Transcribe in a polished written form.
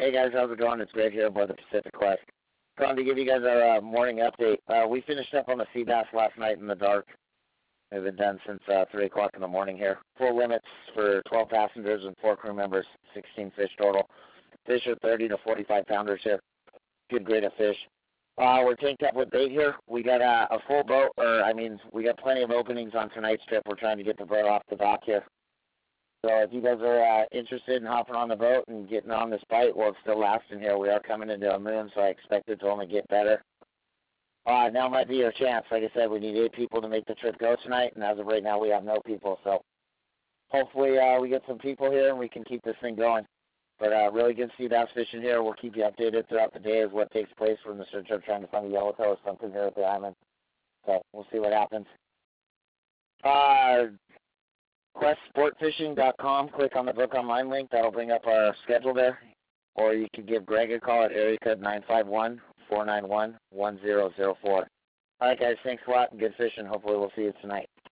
Hey guys, how's it going? It's Greg here aboard the Pacific Quest. Calling to give you guys our morning update. We finished up on the sea bass last night in the dark. We've been done since 3 o'clock in the morning here. Full limits for 12 passengers and 4 crew members, 16 fish total. Fish are 30 to 45 pounders here. Good grade of fish. We're tanked up with bait here. We got a full boat, we got plenty of openings on tonight's trip. We're trying to get the boat off the dock here. So if you guys are interested in hopping on the boat and getting on this bite, well, it's still lasting here. We are coming into a moon, so I expect it to only get better. Now might be your chance. Like I said, we need 8 people to make the trip go tonight, and as of right now, we have no people. So hopefully we get some people here and we can keep this thing going. But really good sea bass fishing here. We'll keep you updated throughout the day as what takes place from the search of trying to find a yellowtail or something here at the island. So we'll see what happens. QuestSportFishing.com. Click on the book online link. That'll bring up our schedule there. Or you can give Greg a call at area code 951-491-1004. All right, guys. Thanks a lot and good fishing. Hopefully we'll see you tonight.